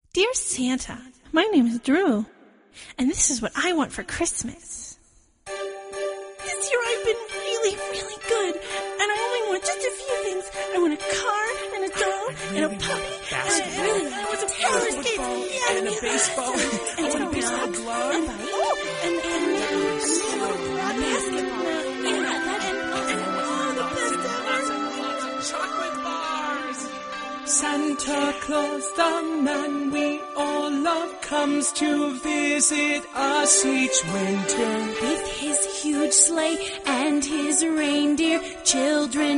Dear Santa, my name is Drew, and this is what I want for Christmas. This year I've been really, really good, and I only want just a few things. I want a car and a doll and a puppy and I want some roller skates and a baseball and a baseball glove and all the best chocolate bars. Santa Claus, the man we all love, comes to visit us each winter with his huge sleigh and his reindeer. Children